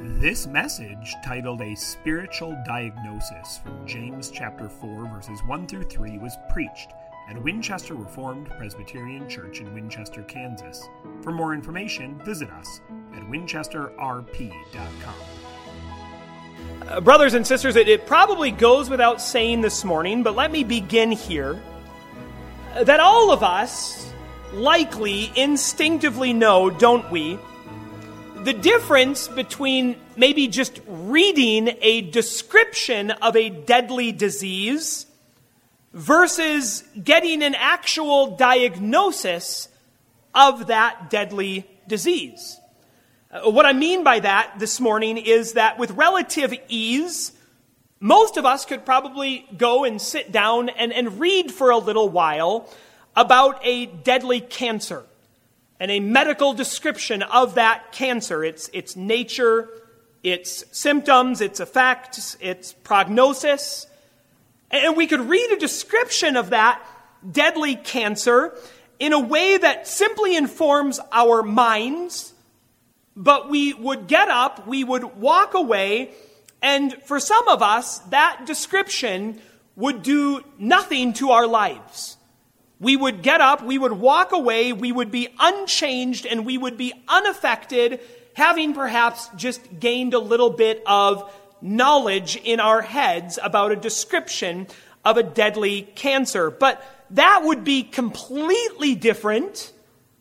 This message, titled A Spiritual Diagnosis from James chapter 4, verses 1 through 3, was preached at Winchester Reformed Presbyterian Church in Winchester, Kansas. For more information, visit us at winchesterrp.com. Brothers and sisters, it probably goes without saying this morning, but let me begin here, that all of us likely instinctively know, don't we, the difference between maybe just reading a description of a deadly disease versus getting an actual diagnosis of that deadly disease. What I mean by that this morning is that with relative ease, most of us could probably go and sit down and read for a little while about a deadly cancer and a medical description of that cancer, its nature, its symptoms, its effects, its prognosis. And we could read a description of that deadly cancer in a way that simply informs our minds, but we would get up, we would walk away, and for some of us, that description would do nothing to our lives. We would get up, we would walk away, we would be unchanged, and we would be unaffected, having perhaps just gained a little bit of knowledge in our heads about a description of a deadly cancer. But that would be completely different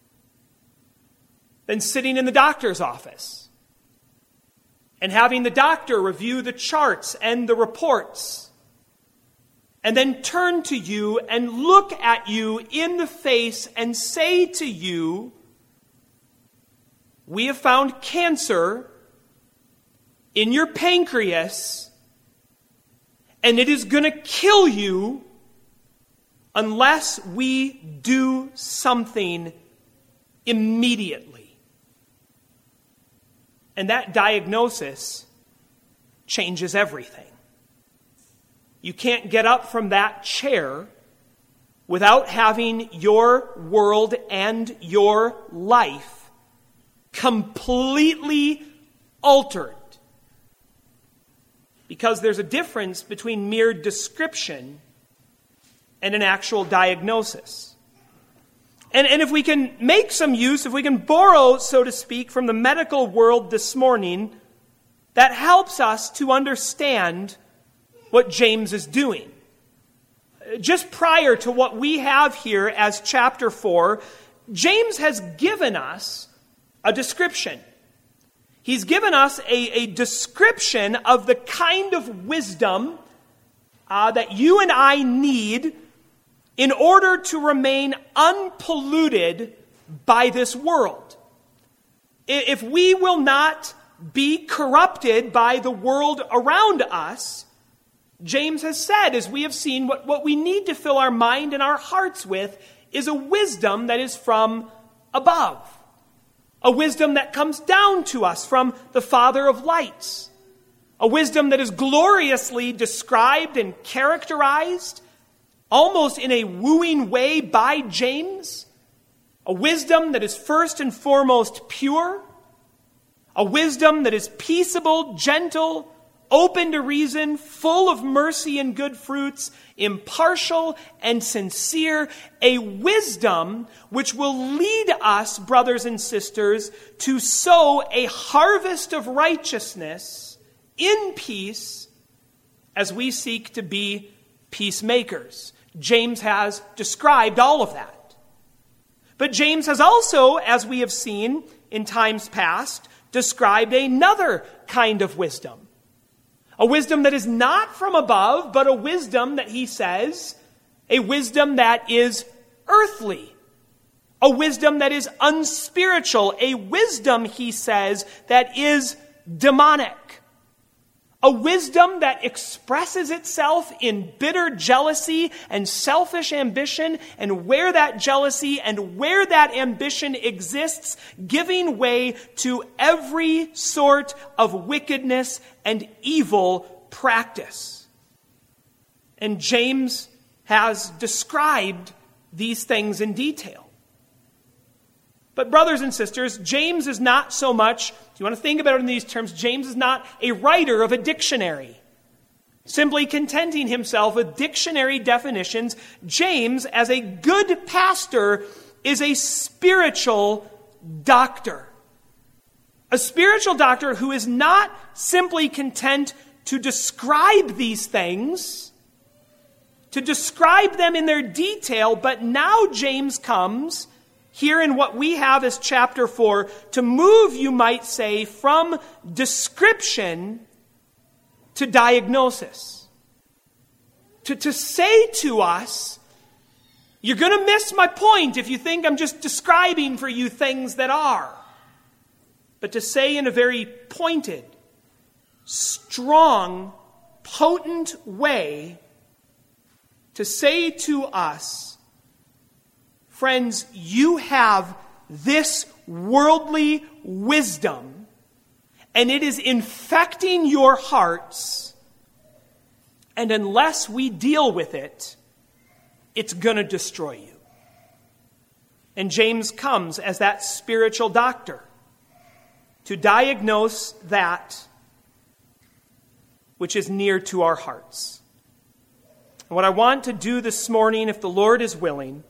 than sitting in the doctor's office and having the doctor review the charts and the reports and then turn to you and look at you in the face and say to you, "We have found cancer in your pancreas, and it is going to kill you unless we do something immediately." And that diagnosis changes everything. You can't get up from that chair without having your world and your life completely altered. Because there's a difference between mere description and an actual diagnosis. And if we can make some use, if we can borrow, so to speak, from the medical world this morning, that helps us to understand what James is doing. Just prior to what we have here as chapter 4, James has given us a description. He's given us a description of the kind of wisdom that you and I need in order to remain unpolluted by this world. If we will not be corrupted by the world around us, James has said, as we have seen, what we need to fill our mind and our hearts with is a wisdom that is from above. A wisdom that comes down to us from the Father of lights. A wisdom that is gloriously described and characterized almost in a wooing way by James. A wisdom that is first and foremost pure. A wisdom that is peaceable, gentle, open to reason, full of mercy and good fruits, impartial and sincere, a wisdom which will lead us, brothers and sisters, to sow a harvest of righteousness in peace as we seek to be peacemakers. James has described all of that. But James has also, as we have seen in times past, described another kind of wisdom. A wisdom that is not from above, but a wisdom that he says, a wisdom that is earthly. A wisdom that is unspiritual. A wisdom, he says, that is demonic. A wisdom that expresses itself in bitter jealousy and selfish ambition, and where that jealousy and where that ambition exists, giving way to every sort of wickedness and evil practice. And James has described these things in detail. But brothers and sisters, James is not so much, if you want to think about it in these terms, James is not a writer of a dictionary, simply contenting himself with dictionary definitions. James, as a good pastor, is a spiritual doctor. A spiritual doctor who is not simply content to describe these things, to describe them in their detail, but now James comes here in what we have as chapter 4 to move, you might say, from description to diagnosis. To say to us, you're going to miss my point if you think I'm just describing for you things that are. But to say in a very pointed, strong, potent way, to say to us, friends, you have this worldly wisdom, and it is infecting your hearts, and unless we deal with it, it's going to destroy you. And James comes as that spiritual doctor to diagnose that which is near to our hearts. And what I want to do this morning, if the Lord is willing,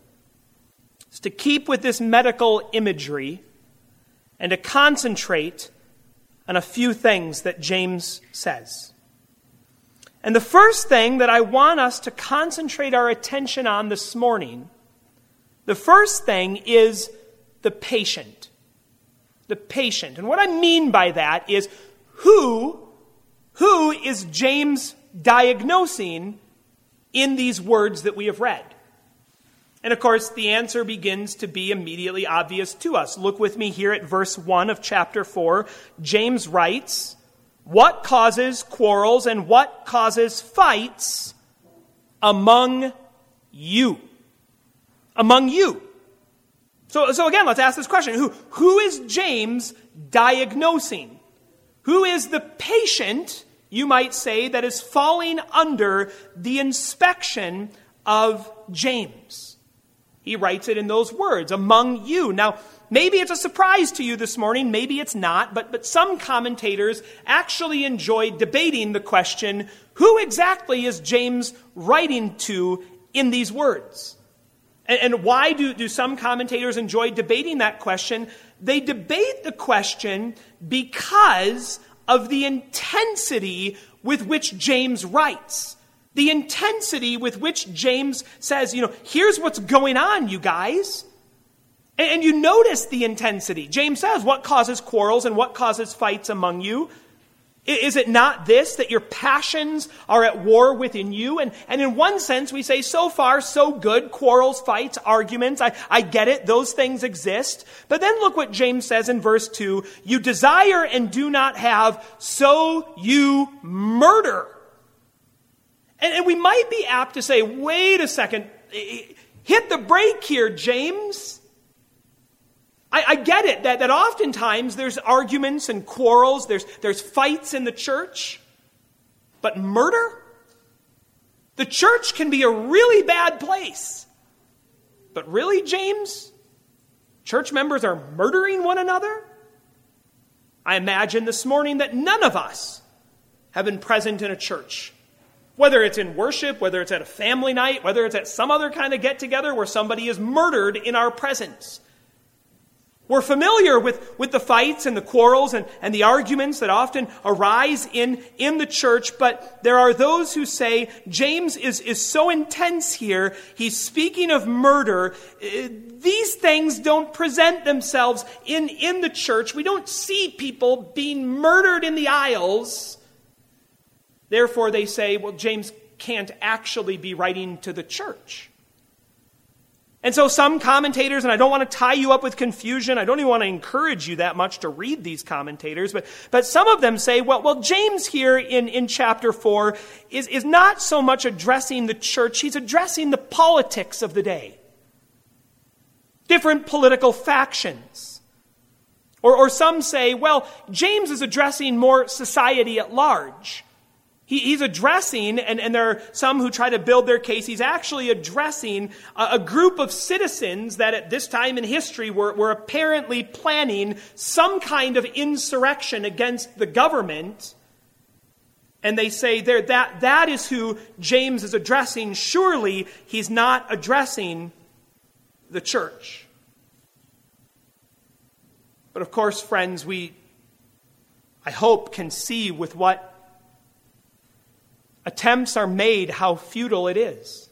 is to keep with this medical imagery and to concentrate on a few things that James says. And the first thing that I want us to concentrate our attention on this morning, the first thing is the patient. The patient. And what I mean by that is who is James diagnosing in these words that we have read? And of course, the answer begins to be immediately obvious to us. Look with me here at verse 1 of chapter 4. James writes, "What causes quarrels and what causes fights among you?" Among you. So again, let's ask this question. Who is James diagnosing? Who is the patient, you might say, that is falling under the inspection of James? He writes it in those words, among you. Now, maybe it's a surprise to you this morning, maybe it's not, but some commentators actually enjoy debating the question, who exactly is James writing to in these words? And why do some commentators enjoy debating that question? They debate the question because of the intensity with which James writes. The intensity with which James says, here's what's going on, you guys. And you notice the intensity. James says, what causes quarrels and what causes fights among you? Is it not this, that your passions are at war within you? And in one sense, we say, so far, so good. Quarrels, fights, arguments. I get it. Those things exist. But then look what James says in verse 2. You desire and do not have, so you murder. And we might be apt to say, wait a second. Hit the brake here, James. I get it, that oftentimes there's arguments and quarrels, there's fights in the church. But murder? The church can be a really bad place. But really, James? Church members are murdering one another? I imagine this morning that none of us have been present in a church. Whether it's in worship, whether it's at a family night, whether it's at some other kind of get-together where somebody is murdered in our presence. We're familiar with the fights and the quarrels and the arguments that often arise in the church, but there are those who say James is so intense here, he's speaking of murder. These things don't present themselves in the church. We don't see people being murdered in the aisles. Therefore, they say, well, James can't actually be writing to the church. And so some commentators, and I don't want to tie you up with confusion, I don't even want to encourage you that much to read these commentators, but some of them say, well, James here in chapter 4 is not so much addressing the church, he's addressing the politics of the day. Different political factions. Or some say, well, James is addressing more society at large. He's addressing, and there are some who try to build their case, he's actually addressing a group of citizens that at this time in history were apparently planning some kind of insurrection against the government. And they say that is who James is addressing. Surely he's not addressing the church. But of course, friends, I hope, can see with what attempts are made how futile it is.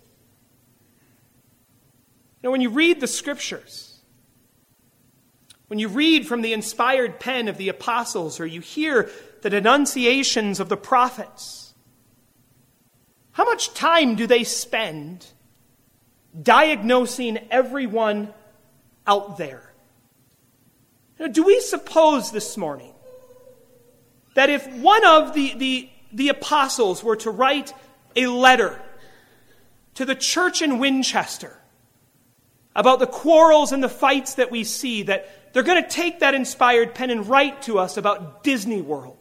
When you read the Scriptures, when you read from the inspired pen of the apostles, or you hear the denunciations of the prophets, how much time do they spend diagnosing everyone out there? Do we suppose this morning that if one of the apostles were to write a letter to the church in Winchester about the quarrels and the fights that we see, that they're going to take that inspired pen and write to us about Disney World?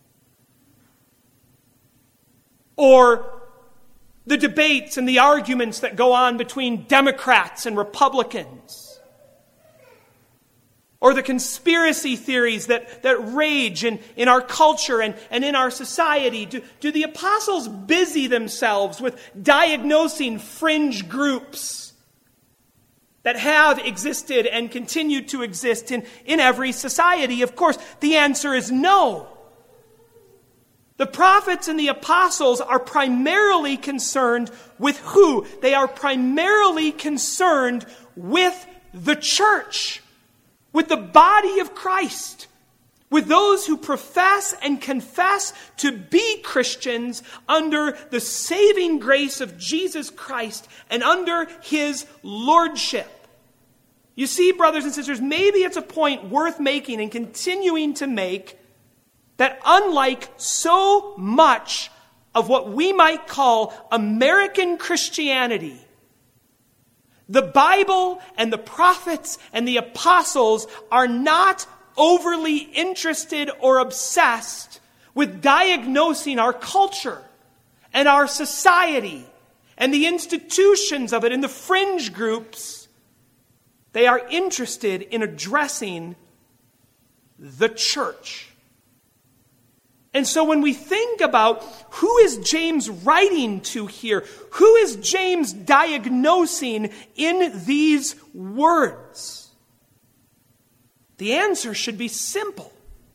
Or the debates and the arguments that go on between Democrats and Republicans? Or the conspiracy theories that rage in our culture and in our society? Do the apostles busy themselves with diagnosing fringe groups that have existed and continue to exist in every society? Of course, the answer is no. The prophets and the apostles are primarily concerned with who? They are primarily concerned with the church, with the body of Christ, with those who profess and confess to be Christians under the saving grace of Jesus Christ and under His lordship. You see, brothers and sisters, maybe it's a point worth making and continuing to make, that unlike so much of what we might call American Christianity, the Bible and the prophets and the apostles are not overly interested or obsessed with diagnosing our culture and our society and the institutions of it and the fringe groups. They are interested in addressing the church. And so when we think about who is James writing to here, who is James diagnosing in these words, the answer should be simple.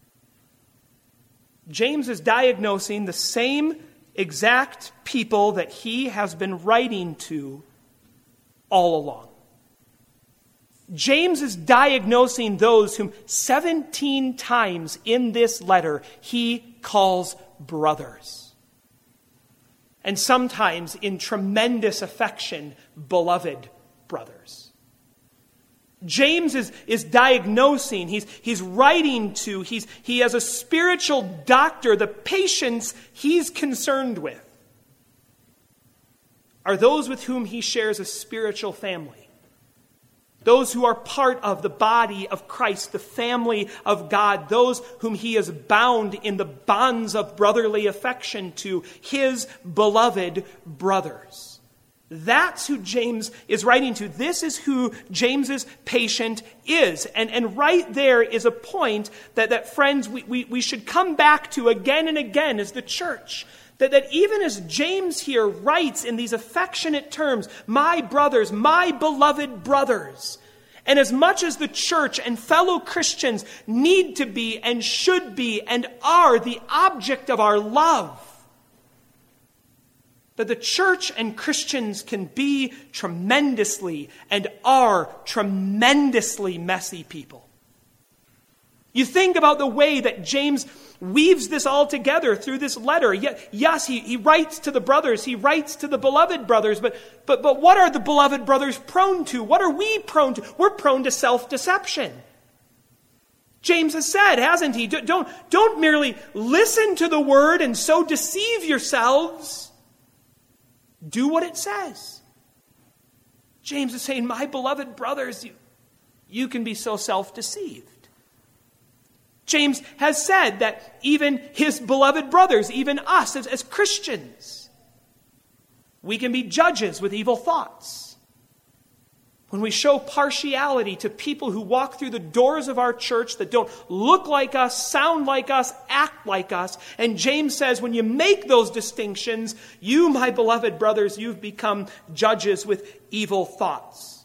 James is diagnosing the same exact people that he has been writing to all along. James is diagnosing those whom 17 times in this letter he calls brothers. And sometimes in tremendous affection, beloved brothers. James is diagnosing, he's writing to, he has a spiritual doctor. The patients he's concerned with are those with whom he shares a spiritual family. Those who are part of the body of Christ, the family of God, those whom he is bound in the bonds of brotherly affection to, his beloved brothers. That's who James is writing to. This is who James's patient is. And right there is a point that friends, we should come back to again and again as the church. That even as James here writes in these affectionate terms, my brothers, my beloved brothers, and as much as the church and fellow Christians need to be and should be and are the object of our love, that the church and Christians can be tremendously and are tremendously messy people. You think about the way that James weaves this all together through this letter. Yes, he writes to the brothers, he writes to the beloved brothers, but what are the beloved brothers prone to? What are we prone to? We're prone to self-deception. James has said, hasn't he? Don't merely listen to the word and so deceive yourselves. Do what it says. James is saying, my beloved brothers, you can be so self-deceived. James has said that even his beloved brothers, even us as Christians, we can be judges with evil thoughts. When we show partiality to people who walk through the doors of our church that don't look like us, sound like us, act like us. And James says, when you make those distinctions, you, my beloved brothers, you've become judges with evil thoughts.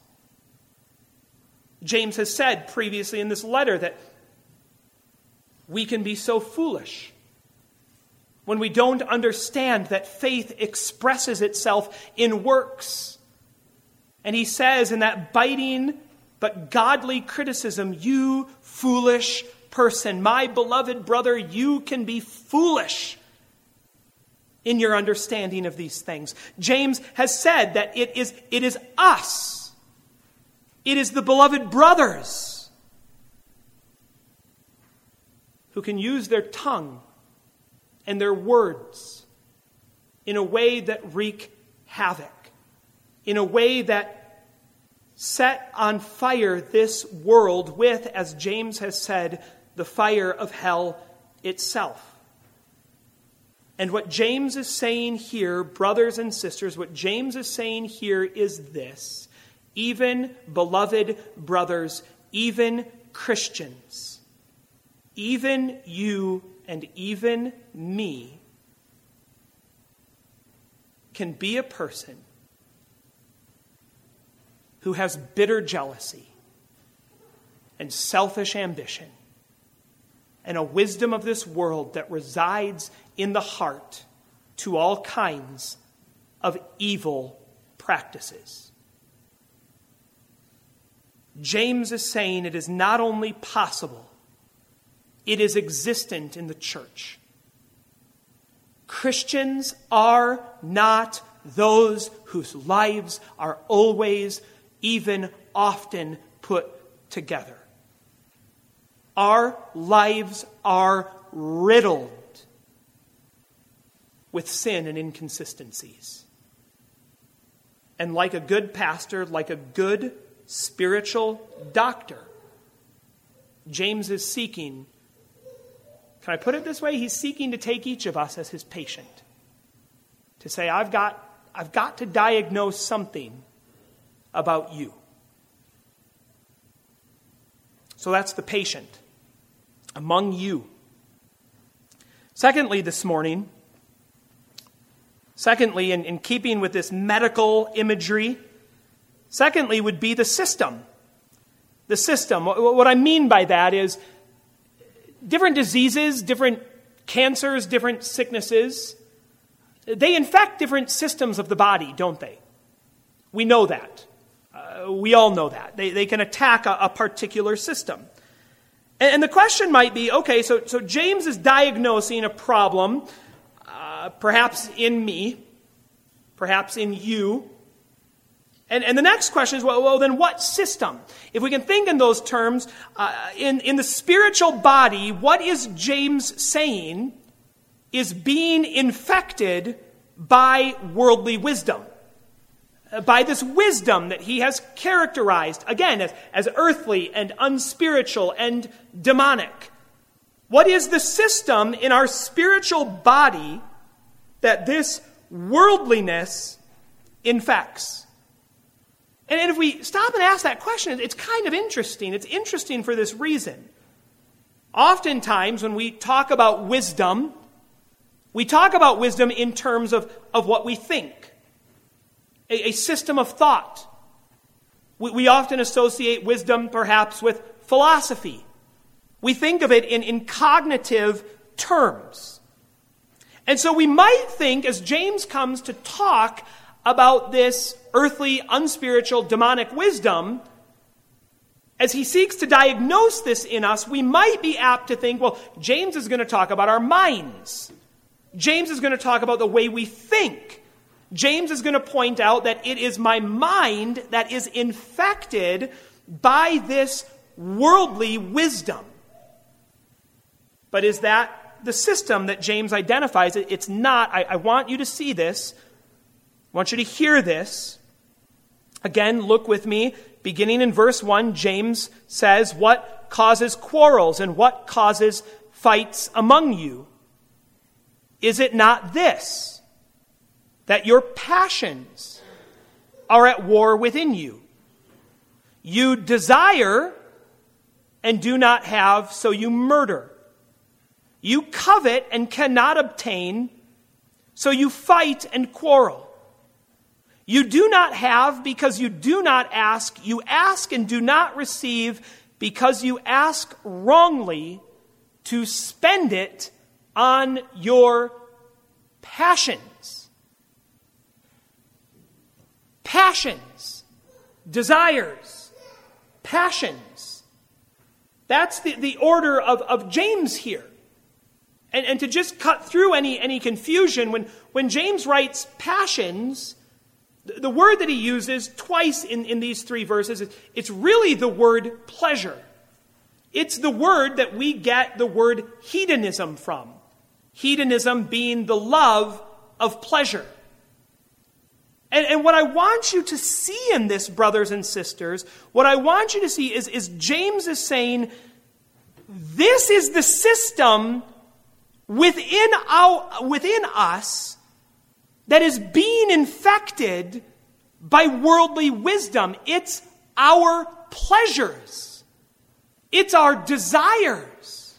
James has said previously in this letter that we can be so foolish when we don't understand that faith expresses itself in works. And he says in that biting but godly criticism, you foolish person, my beloved brother, you can be foolish in your understanding of these things. James has said that it is us. It is the beloved brothers who can use their tongue and their words in a way that wreak havoc, in a way that set on fire this world with, as James has said, the fire of hell itself. And what James is saying here, brothers and sisters, what James is saying here is this: even beloved brothers, even Christians, even you and even me can be a person who has bitter jealousy and selfish ambition and a wisdom of this world that resides in the heart to all kinds of evil practices. James is saying it is not only possible, it is existent in the church. Christians are not those whose lives are always, even often, put together. Our lives are riddled with sin and inconsistencies. And like a good pastor, like a good spiritual doctor, James is seeking, can I put it this way? He's seeking to take each of us as his patient. To say, I've got to diagnose something about you. So that's the patient among you. Secondly, this morning, in keeping with this medical imagery, secondly would be the system. The system. What I mean by that is different diseases, different cancers, different sicknesses, they infect different systems of the body, don't they? We know that. We all know that. They can attack a particular system. And the question might be, okay, so James is diagnosing a problem, perhaps in me, perhaps in you. And the next question is, well, then what system? If we can think in those terms, in the spiritual body, what is James saying is being infected by worldly wisdom? By this wisdom that he has characterized, again, as earthly and unspiritual and demonic. What is the system in our spiritual body that this worldliness infects? And if we stop and ask that question, it's kind of interesting. It's interesting for this reason. Oftentimes, when we talk about wisdom, we talk about wisdom in terms of what we think. A system of thought. We often associate wisdom perhaps with philosophy. We think of it in cognitive terms. And so we might think, as James comes to talk about this earthly, unspiritual, demonic wisdom, as he seeks to diagnose this in us, we might be apt to think, well, James is going to talk about our minds. James is going to talk about the way we think. James is going to point out that it is my mind that is infected by this worldly wisdom. But is that the system that James identifies? It's not. I want you to see this. I want you to hear this. Again, look with me. Beginning in verse 1, James says, what causes quarrels and what causes fights among you? Is it not this, that your passions are at war within you? You desire and do not have, so you murder. You covet and cannot obtain, so you fight and quarrel. You do not have because you do not ask. You ask and do not receive because you ask wrongly to spend it on your passions. Passions. Desires. Passions. That's the order of James here. And to just cut through any confusion, when James writes passions, the word that he uses twice in these three verses, it's really the word pleasure. It's the word that we get the word hedonism from. Hedonism being the love of pleasure. And what I want you to see in this, brothers and sisters, what I want you to see is James is saying, this is the system within us that is being infected by worldly wisdom. It's our pleasures. It's our desires.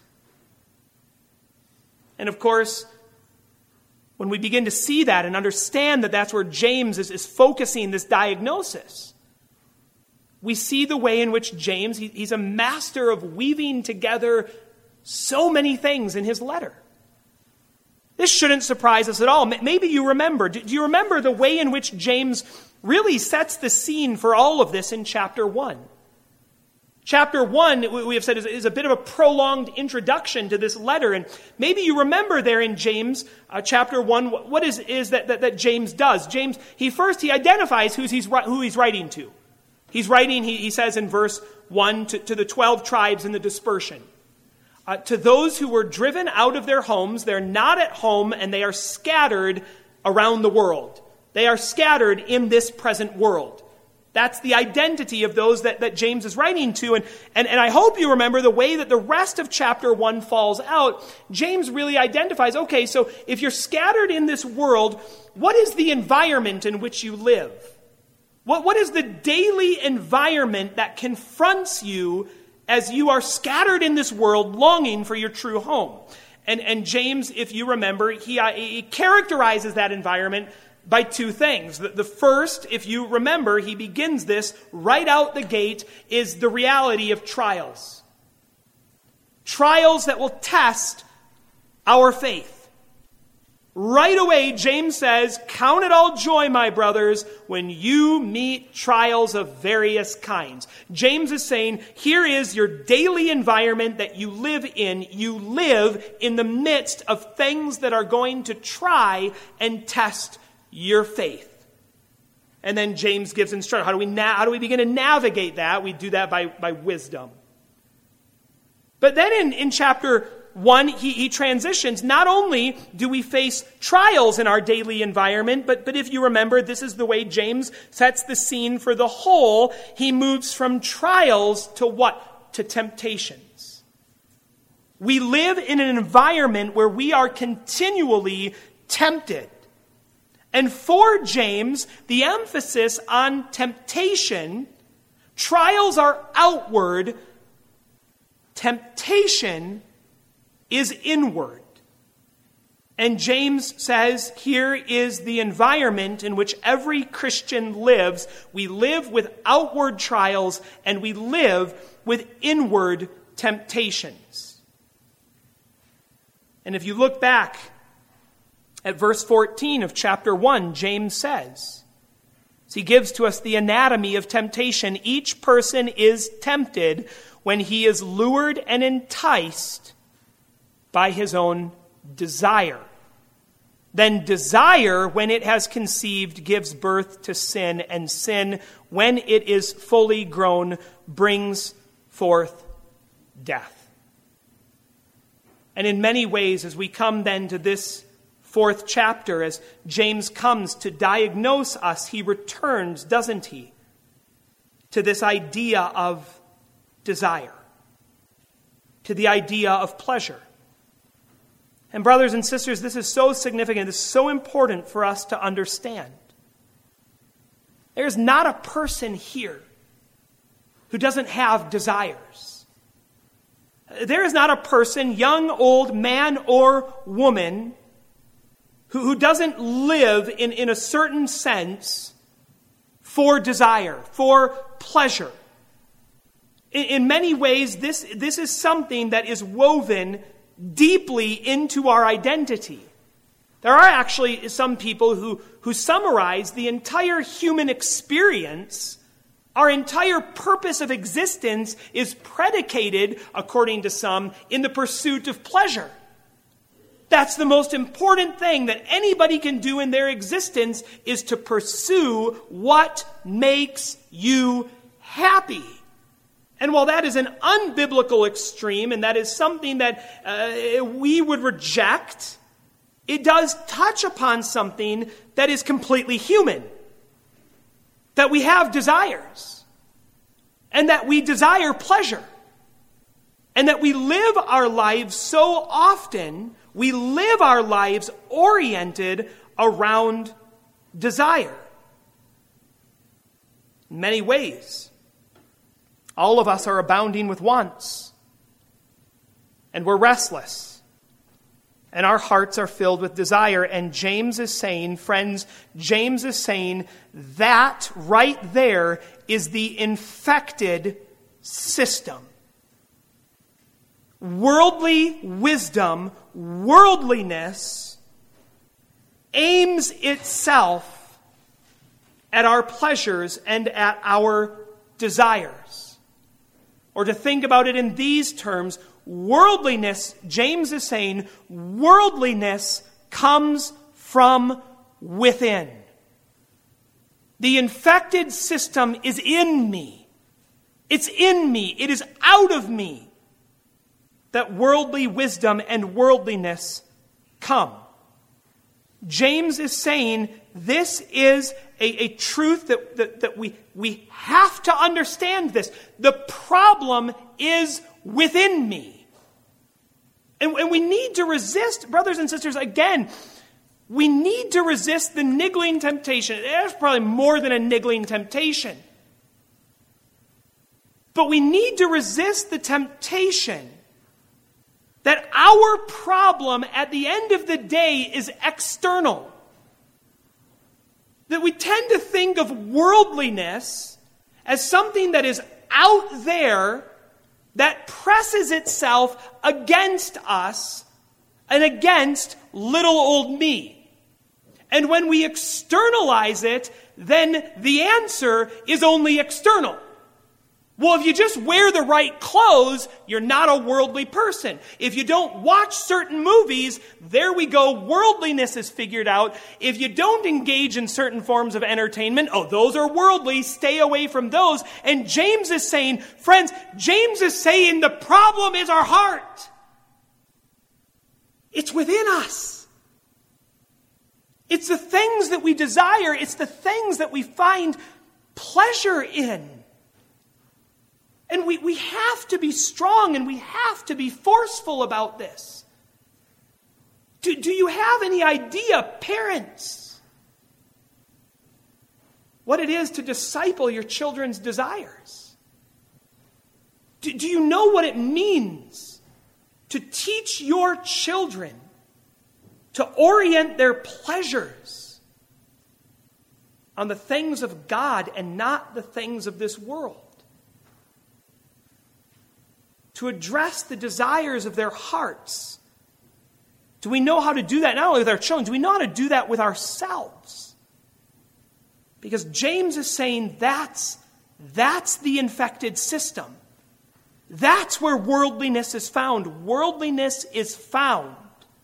And of course, when we begin to see that and understand that that's where James is focusing this diagnosis, we see the way in which James, he's a master of weaving together so many things in his letter. This shouldn't surprise us at all. Maybe you remember. Do you remember the way in which James really sets the scene for all of this in chapter 1? Chapter 1, we have said, is a bit of a prolonged introduction to this letter. And maybe you remember there in James chapter 1, what is that James does. James, he identifies who he's writing to. He's writing, he says in verse 1, to the 12 tribes in the dispersion. To those who were driven out of their homes, they're not at home, and they are scattered around the world. They are scattered in this present world. That's the identity of those that James is writing to. And I hope you remember the way that the rest of chapter 1 falls out. James really identifies, okay, so if you're scattered in this world, what is the environment in which you live? What is the daily environment that confronts you as you are scattered in this world longing for your true home? And James, if you remember, he characterizes that environment by two things. The first, if you remember, he begins this right out the gate, is the reality of trials. Trials that will test our faith. Right away, James says, count it all joy, my brothers, when you meet trials of various kinds. James is saying, here is your daily environment that you live in. You live in the midst of things that are going to try and test your faith. And then James gives instruction. How do we begin to navigate that? We do that by wisdom. But then in chapter 1, he transitions. Not only do we face trials in our daily environment, but if you remember, this is the way James sets the scene for the whole. He moves from trials to what? To temptations. We live in an environment where we are continually tempted. And for James, the emphasis on temptation, trials are outward, temptation is inward. And James says, here is the environment in which every Christian lives. We live with outward trials, and we live with inward temptations. And if you look back at verse 14 of chapter 1, James says, as he gives to us the anatomy of temptation, each person is tempted when he is lured and enticed by his own desire. Then desire, when it has conceived, gives birth to sin, and sin, when it is fully grown, brings forth death. And in many ways, as we come then to this 4th chapter, as James comes to diagnose us, he returns, doesn't he, to this idea of desire. to the idea of pleasure. And brothers and sisters, this is so significant, this is so important for us to understand. There's not a person here who doesn't have desires. There is not a person, young, old, man, or woman, who doesn't live in a certain sense for desire, for pleasure. In many ways, this is something that is woven deeply into our identity. There are actually some people who summarize the entire human experience. Our entire purpose of existence is predicated, according to some, in the pursuit of pleasure. That's the most important thing that anybody can do in their existence, is to pursue what makes you happy. And while that is an unbiblical extreme, and that is something that we would reject, it does touch upon something that is completely human. That we have desires. And that we desire pleasure. And that we live our lives so often, we live our lives oriented around desire. In many ways, all of us are abounding with wants. And we're restless. And our hearts are filled with desire. And James is saying, friends, James is saying that right there is the infected system. Worldly wisdom, worldliness, aims itself at our pleasures and at our desires. Or to think about it in these terms, worldliness, James is saying, worldliness comes from within. The infected system is in me. It's in me. It is out of me that worldly wisdom and worldliness come. James is saying this is a truth that we have to understand this. The problem is within me. And we need to resist, brothers and sisters, again, we need to resist the niggling temptation. There's probably more than a niggling temptation. But we need to resist the temptation that our problem at the end of the day is external. That we tend to think of worldliness as something that is out there that presses itself against us and against little old me. And when we externalize it, then the answer is only external. Well, if you just wear the right clothes, you're not a worldly person. If you don't watch certain movies, there we go, worldliness is figured out. If you don't engage in certain forms of entertainment, those are worldly, stay away from those. And James is saying, friends, James is saying the problem is our heart. It's within us. It's the things that we desire. It's the things that we find pleasure in. And we have to be strong and we have to be forceful about this. Do you have any idea, parents, what it is to disciple your children's desires? Do you know what it means to teach your children to orient their pleasures on the things of God and not the things of this world? To address the desires of their hearts. Do we know how to do that not only with our children, do we know how to do that with ourselves? Because James is saying that's the infected system. That's where worldliness is found. Worldliness is found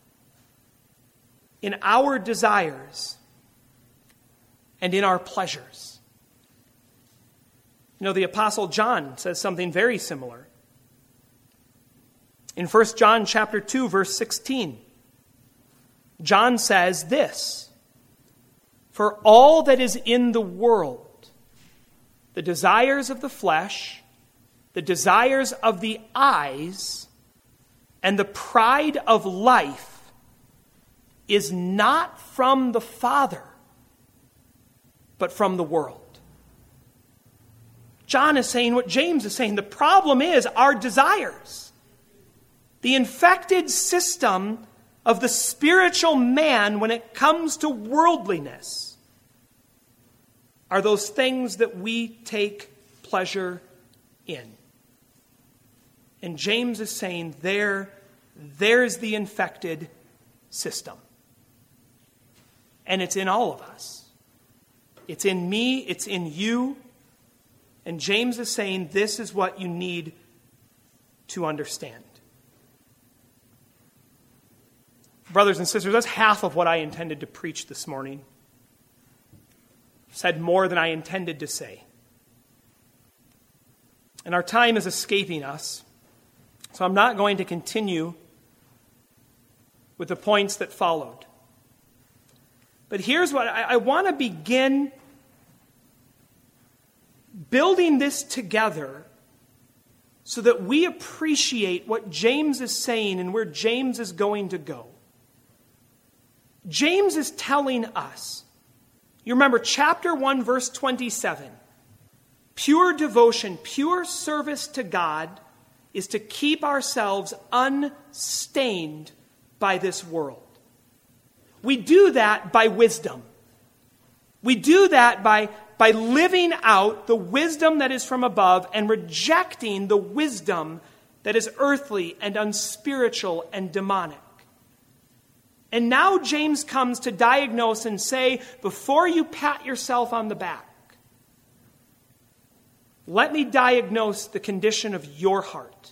in our desires and in our pleasures. You know, the Apostle John says something very similar. In 1 John chapter 2, verse 16, John says this, "For all that is in the world, the desires of the flesh, the desires of the eyes, and the pride of life is not from the Father, but from the world. John is saying what James is saying. The problem is our desires. The infected system of the spiritual man when it comes to worldliness are those things that we take pleasure in. And James is saying there's the infected system. And it's in all of us. It's in me, it's in you. And James is saying this is what you need to understand. Brothers and sisters, that's half of what I intended to preach this morning. I've said more than I intended to say. And our time is escaping us, so I'm not going to continue with the points that followed. But here's what I want to begin building this together so that we appreciate what James is saying and where James is going to go. James is telling us, you remember chapter 1, verse 27, pure devotion, pure service to God is to keep ourselves unstained by this world. We do that by wisdom. We do that by living out the wisdom that is from above and rejecting the wisdom that is earthly and unspiritual and demonic. And now James comes to diagnose and say, before you pat yourself on the back, let me diagnose the condition of your heart.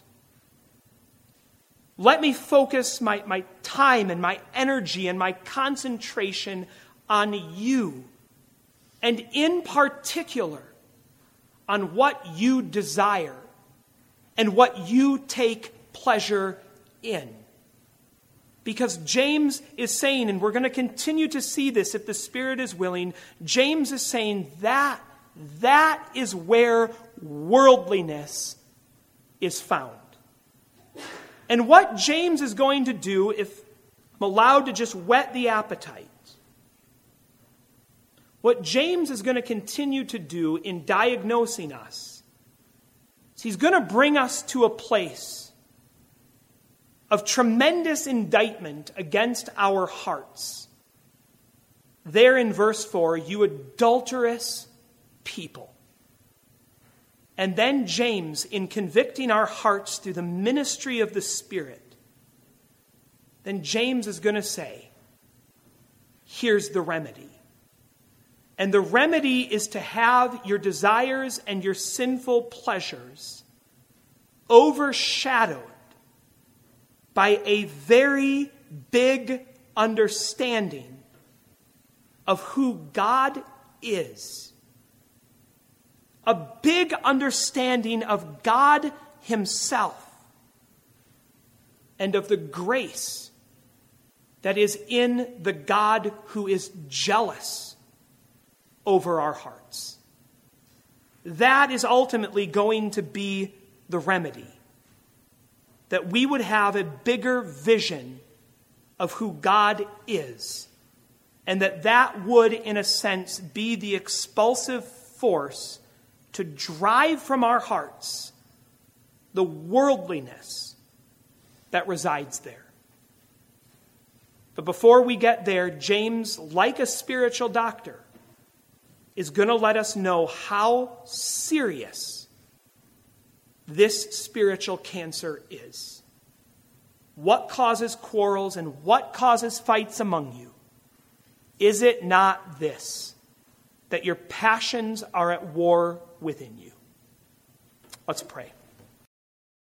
Let me focus my time and my energy and my concentration on you. And in particular, on what you desire and what you take pleasure in. Because James is saying, and we're going to continue to see this if the Spirit is willing, James is saying that is where worldliness is found. And what James is going to do, if I'm allowed to just whet the appetite, what James is going to continue to do in diagnosing us is he's going to bring us to a place of tremendous indictment against our hearts. There in verse 4, you adulterous people. And then James, in convicting our hearts through the ministry of the Spirit, then James is going to say, here's the remedy. And the remedy is to have your desires and your sinful pleasures overshadowed by a very big understanding of who God is. A big understanding of God Himself and of the grace that is in the God who is jealous over our hearts. That is ultimately going to be the remedy. That we would have a bigger vision of who God is. And that would, in a sense, be the expulsive force to drive from our hearts the worldliness that resides there. But before we get there, James, like a spiritual doctor, is going to let us know how serious this spiritual cancer is. What causes quarrels and what causes fights among you? Is it not this, that your passions are at war within you? Let's pray.